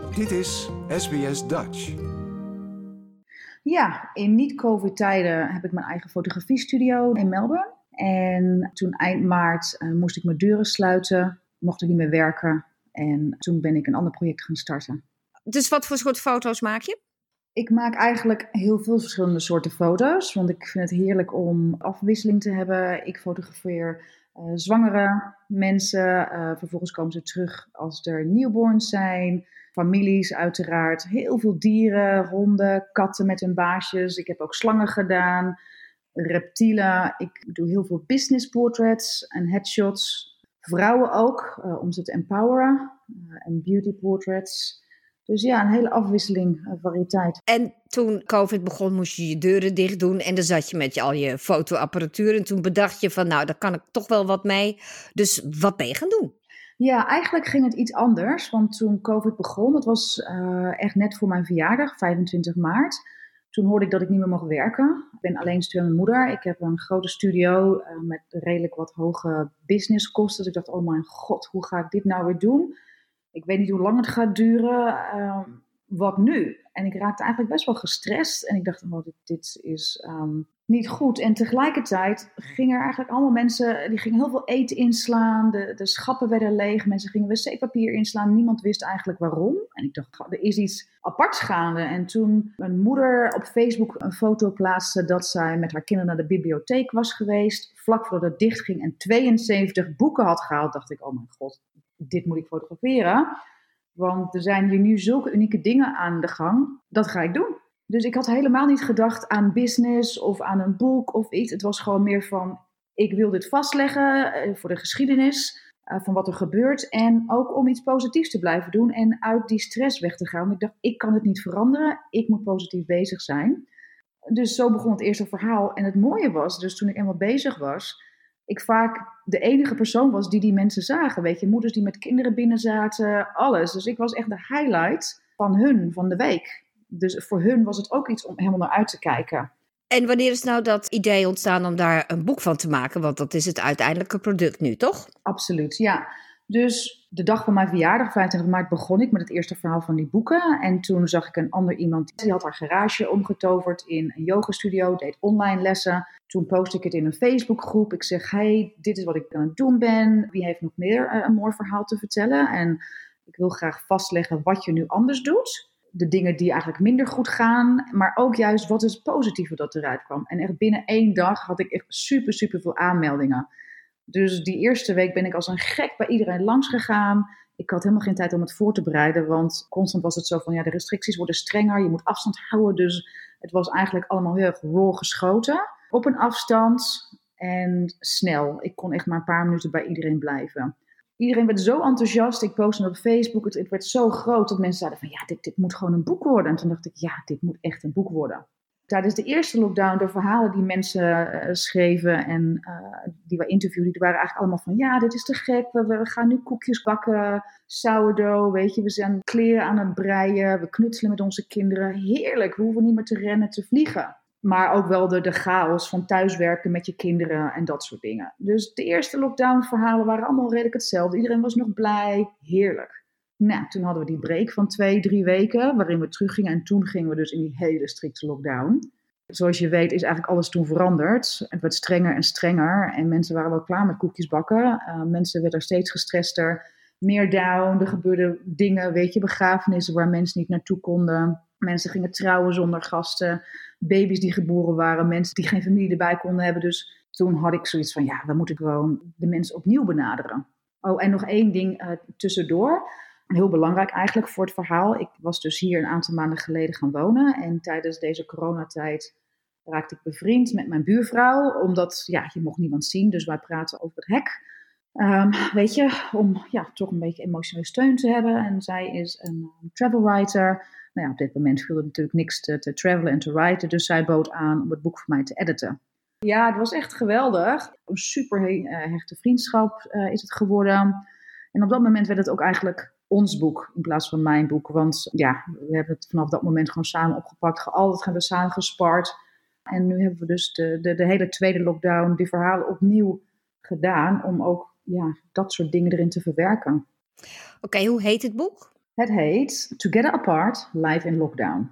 Dit is SBS Dutch. Ja, in niet-COVID-tijden heb ik mijn eigen fotografiestudio in Melbourne. En toen eind maart moest ik mijn deuren sluiten, mocht ik niet meer werken. En toen ben ik een ander project gaan starten. Dus wat voor soort foto's maak je? Ik maak eigenlijk heel veel verschillende soorten foto's, want ik vind het heerlijk om afwisseling te hebben. Ik fotografeer zwangere mensen, vervolgens komen ze terug als er newborns zijn. Families uiteraard, heel veel dieren, honden, katten met hun baasjes. Ik heb ook slangen gedaan, reptielen. Ik doe heel veel business portraits en headshots. Vrouwen ook, om ze te empoweren. En beauty portraits. Dus ja, een hele afwisseling, variëteit. En toen COVID begon, moest je je deuren dicht doen. En dan zat je met al je fotoapparatuur. En toen bedacht je van, nou, daar kan ik toch wel wat mee. Dus wat ben je gaan doen? Ja, eigenlijk ging het iets anders. Want toen COVID begon, het was echt net voor mijn verjaardag, 25 maart. Toen hoorde ik dat ik niet meer mocht werken. Ik ben alleenstaande moeder. Ik heb een grote studio met redelijk wat hoge businesskosten. Dus ik dacht, oh mijn god, hoe ga ik dit nou weer doen? Ik weet niet hoe lang het gaat duren. Wat nu? En ik raakte eigenlijk best wel gestrest. En ik dacht, oh, dit is niet goed. En tegelijkertijd gingen er eigenlijk allemaal mensen, die gingen heel veel eten inslaan. De schappen werden leeg. Mensen gingen wc-papier inslaan. Niemand wist eigenlijk waarom. En ik dacht, er is iets aparts gaande. En toen mijn moeder op Facebook een foto plaatste dat zij met haar kinderen naar de bibliotheek was geweest. Vlak voordat het dicht ging en 72 boeken had gehaald, dacht ik, oh mijn god, dit moet ik fotograferen. Want er zijn hier nu zulke unieke dingen aan de gang. Dat ga ik doen. Dus ik had helemaal niet gedacht aan business of aan een boek of iets. Het was gewoon meer van, ik wil dit vastleggen voor de geschiedenis van wat er gebeurt. En ook om iets positiefs te blijven doen en uit die stress weg te gaan. Want ik dacht, ik kan het niet veranderen. Ik moet positief bezig zijn. Dus zo begon het eerste verhaal. En het mooie was, dus toen ik eenmaal bezig was, ik vaak de enige persoon was die mensen zagen. Weet je, moeders die met kinderen binnen zaten, alles. Dus ik was echt de highlight van de week. Dus voor hun was het ook iets om helemaal naar uit te kijken. En wanneer is nou dat idee ontstaan om daar een boek van te maken? Want dat is het uiteindelijke product nu, toch? Absoluut, ja. Dus de dag van mijn verjaardag, 25 maart, begon ik met het eerste verhaal van die boeken. En toen zag ik een ander iemand, die had haar garage omgetoverd in een yogastudio, deed online lessen. Toen postte ik het in een Facebookgroep. Ik zeg, hey, dit is wat ik aan het doen ben. Wie heeft nog meer een mooi verhaal te vertellen? En ik wil graag vastleggen wat je nu anders doet. De dingen die eigenlijk minder goed gaan. Maar ook juist wat is het positieve dat eruit kwam. En echt binnen 1 dag had ik echt super veel aanmeldingen. Dus die eerste week ben ik als een gek bij iedereen langs gegaan. Ik had helemaal geen tijd om het voor te bereiden. Want constant was het zo van, ja, de restricties worden strenger. Je moet afstand houden. Dus het was eigenlijk allemaal heel erg raw geschoten. Op een afstand en snel. Ik kon echt maar een paar minuten bij iedereen blijven. Iedereen werd zo enthousiast. Ik postte op Facebook. Het werd zo groot dat mensen zeiden van, ja, dit moet gewoon een boek worden. En toen dacht ik, ja, dit moet echt een boek worden. Tijdens de eerste lockdown, de verhalen die mensen schreven en die we interviewden, die waren eigenlijk allemaal van, ja, dit is te gek. We gaan nu koekjes bakken, sourdough, weet je. We zijn kleren aan het breien, we knutselen met onze kinderen. Heerlijk, we hoeven niet meer te rennen, te vliegen. Maar ook wel de chaos van thuiswerken met je kinderen en dat soort dingen. Dus de eerste lockdown verhalen waren allemaal redelijk hetzelfde. Iedereen was nog blij, heerlijk. Nou, toen hadden we die break van 2-3 weken, waarin we teruggingen. En toen gingen we dus in die hele strikte lockdown. Zoals je weet is eigenlijk alles toen veranderd. Het werd strenger en strenger. En mensen waren wel klaar met koekjes bakken. Mensen werden steeds gestrester. Meer down. Er gebeurden dingen, weet je, begrafenissen waar mensen niet naartoe konden. Mensen gingen trouwen zonder gasten. Baby's die geboren waren. Mensen die geen familie erbij konden hebben. Dus toen had ik zoiets van, ja, we moeten gewoon de mensen opnieuw benaderen. Oh, en nog 1 ding tussendoor. Heel belangrijk eigenlijk voor het verhaal. Ik was dus hier een aantal maanden geleden gaan wonen. En tijdens deze coronatijd raakte ik bevriend met mijn buurvrouw. Omdat, ja, je mocht niemand zien. Dus wij praten over het hek. Weet je, om ja, toch een beetje emotionele steun te hebben. En zij is een travel writer. Nou ja, op dit moment viel er natuurlijk niks te travelen en te writen. Dus zij bood aan om het boek voor mij te editen. Ja, het was echt geweldig. Een super hechte vriendschap is het geworden. En op dat moment werd het ook eigenlijk ons boek in plaats van mijn boek. Want ja, we hebben het vanaf dat moment gewoon samen opgepakt. Altijd hebben we samen gespart. En nu hebben we dus de hele tweede lockdown die verhalen opnieuw gedaan. Om ook ja, dat soort dingen erin te verwerken. Oké, hoe heet het boek? Het heet Together Apart, Live in Lockdown.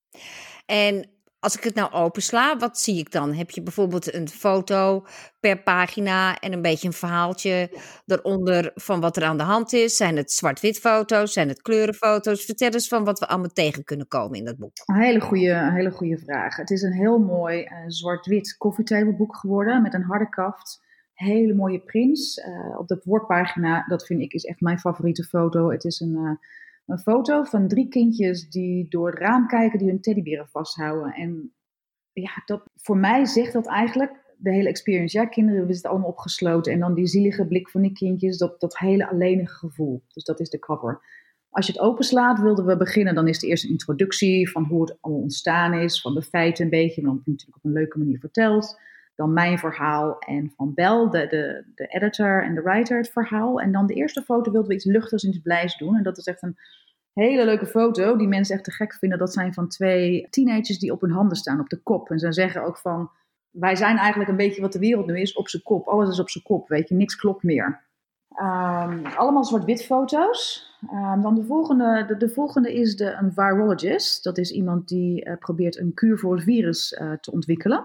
En als ik het nou opensla, wat zie ik dan? Heb je bijvoorbeeld een foto per pagina en een beetje een verhaaltje eronder van wat er aan de hand is? Zijn het zwart-wit foto's? Zijn het kleurenfoto's? Vertel eens van wat we allemaal tegen kunnen komen in dat boek. Een hele goede vraag. Het is een heel mooi zwart-wit koffietableboek geworden met een harde kaft. Hele mooie prints. Op de voorpagina, dat vind ik is echt mijn favoriete foto. Het is een foto van 3 kindjes die door het raam kijken, die hun teddyberen vasthouden. En ja, voor mij zegt dat eigenlijk de hele experience. Ja, kinderen, we zitten allemaal opgesloten. En dan die zielige blik van die kindjes, dat hele alleenige gevoel. Dus dat is de cover. Als je het openslaat, wilden we beginnen. Dan is de eerste introductie van hoe het allemaal ontstaan is. Van de feiten een beetje, maar dan natuurlijk op een leuke manier verteld. Dan mijn verhaal en van Bel, de editor en de writer, het verhaal. En dan de eerste foto wilden we iets luchtigs en iets blijs doen. En dat is echt een hele leuke foto die mensen echt te gek vinden. Dat zijn van 2 teenagers die op hun handen staan, op de kop. En ze zeggen ook van, wij zijn eigenlijk een beetje wat de wereld nu is, op zijn kop. Alles is op zijn kop, weet je, niks klopt meer. Allemaal zwart-wit foto's. Dan de volgende is een virologist. Dat is iemand die probeert een kuur voor het virus te ontwikkelen.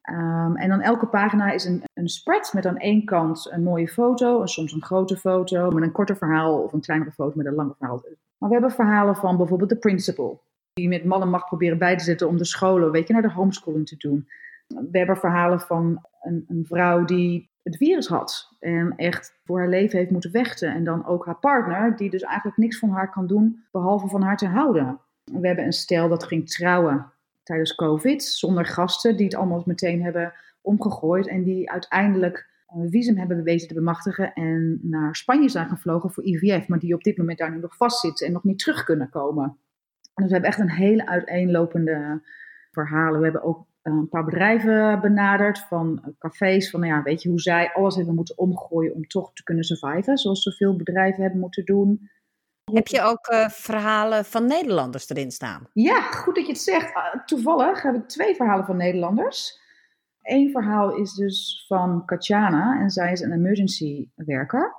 En dan elke pagina is een spread met aan één kant een mooie foto, en soms een grote foto met een korter verhaal of een kleinere foto met een langer verhaal. Maar we hebben verhalen van bijvoorbeeld de principal, die met man en macht proberen bij te zetten om de scholen, weet je, naar de homeschooling te doen. We hebben verhalen van een vrouw die het virus had en echt voor haar leven heeft moeten vechten. En dan ook haar partner, die dus eigenlijk niks van haar kan doen, behalve van haar te houden. We hebben een stel dat ging trouwen tijdens COVID, zonder gasten, die het allemaal meteen hebben omgegooid en die uiteindelijk een visum hebben weten te bemachtigen en naar Spanje zijn gevlogen voor IVF, maar die op dit moment daar nu nog vastzitten en nog niet terug kunnen komen. Dus we hebben echt een hele uiteenlopende verhalen. We hebben ook een paar bedrijven benaderd, van cafés, van weet je hoe zij alles hebben moeten omgooien om toch te kunnen surviven, zoals zoveel bedrijven hebben moeten doen. Heb je ook verhalen van Nederlanders erin staan? Ja, goed dat je het zegt. Toevallig heb ik 2 verhalen van Nederlanders. Eén verhaal is dus van Katjana en zij is een emergency werker.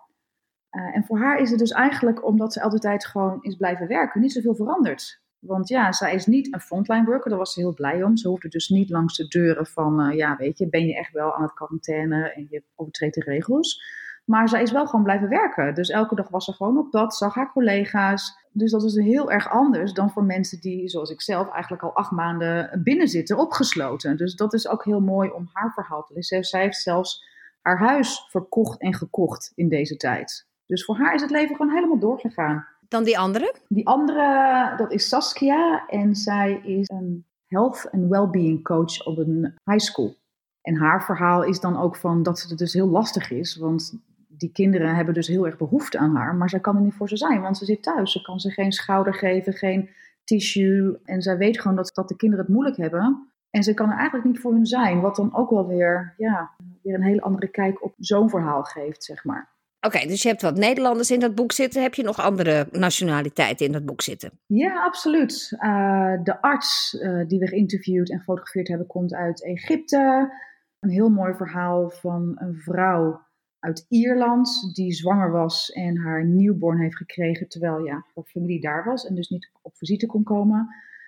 En voor haar is het dus eigenlijk, omdat ze altijd gewoon is blijven werken, niet zoveel veranderd. Want ja, zij is niet een frontline worker, daar was ze heel blij om. Ze hoefde dus niet langs de deuren van, weet je, ben je echt wel aan het quarantaine en je overtreedt de regels. Maar zij is wel gewoon blijven werken. Dus elke dag was ze gewoon op pad, zag haar collega's. Dus dat is heel erg anders dan voor mensen die, zoals ik zelf, eigenlijk al 8 maanden binnen zitten, opgesloten. Dus dat is ook heel mooi om haar verhaal te lezen. Zij heeft zelfs haar huis verkocht en gekocht in deze tijd. Dus voor haar is het leven gewoon helemaal doorgegaan. Dan die andere? Die andere, dat is Saskia. En zij is een health and well-being coach op een high school. En haar verhaal is dan ook van dat het dus heel lastig is, want die kinderen hebben dus heel erg behoefte aan haar, maar zij kan er niet voor ze zijn, want ze zit thuis. Ze kan ze geen schouder geven, geen tissue. En zij weet gewoon dat de kinderen het moeilijk hebben. En ze kan er eigenlijk niet voor hun zijn, wat dan ook wel weer een hele andere kijk op zo'n verhaal geeft, zeg maar. Oké, dus je hebt wat Nederlanders in dat boek zitten. Heb je nog andere nationaliteiten in dat boek zitten? Ja, absoluut. De arts die we geïnterviewd en gefotografeerd hebben, komt uit Egypte. Een heel mooi verhaal van een vrouw uit Ierland die zwanger was en haar newborn heeft gekregen terwijl haar familie daar was en dus niet op visite kon komen.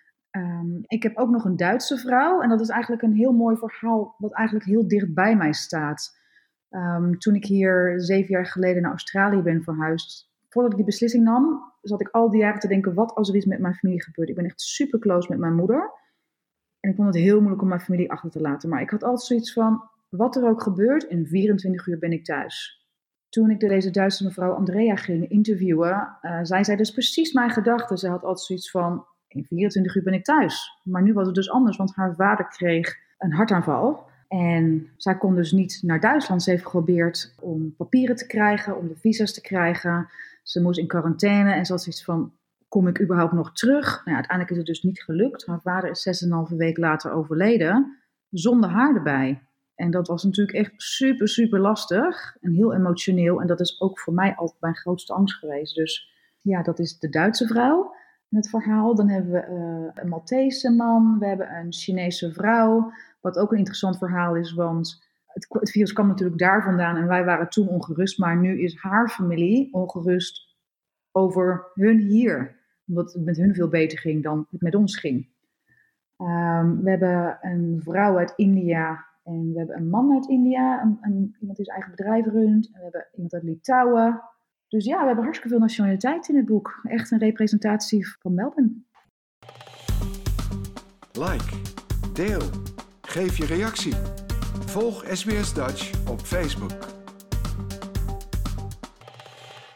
Ik heb ook nog een Duitse vrouw en dat is eigenlijk een heel mooi verhaal wat eigenlijk heel dicht bij mij staat. Toen ik hier 7 jaar geleden naar Australië ben verhuisd, voordat ik die beslissing nam, zat ik al die jaren te denken, wat als er iets met mijn familie gebeurt. Ik ben echt super close met mijn moeder. En ik vond het heel moeilijk om mijn familie achter te laten. Maar ik had altijd zoiets van, wat er ook gebeurt, in 24 uur ben ik thuis. Toen ik deze Duitse mevrouw Andrea ging interviewen, zei zij dus precies mijn gedachten. Ze had altijd zoiets van, in 24 uur ben ik thuis. Maar nu was het dus anders, want haar vader kreeg een hartaanval. En zij kon dus niet naar Duitsland. Ze heeft geprobeerd om papieren te krijgen, om de visa's te krijgen. Ze moest in quarantaine en ze had zoiets van, kom ik überhaupt nog terug? Nou, uiteindelijk is het dus niet gelukt. Haar vader is 6,5 week later overleden, zonder haar erbij. En dat was natuurlijk echt super, super lastig en heel emotioneel. En dat is ook voor mij altijd mijn grootste angst geweest. Dus ja, dat is de Duitse vrouw in het verhaal. Dan hebben we een Maltese man, we hebben een Chinese vrouw. Wat ook een interessant verhaal is, want het virus kwam natuurlijk daar vandaan en wij waren toen ongerust. Maar nu is haar familie ongerust over hun hier. Omdat het met hun veel beter ging dan het met ons ging. We hebben een vrouw uit India en we hebben een man uit India. Iemand die zijn eigen bedrijf runt. En we hebben iemand uit Litouwen. Dus ja, we hebben hartstikke veel nationaliteit in het boek. Echt een representatie van Melbourne. Like, deel, geef je reactie. Volg SBS Dutch op Facebook.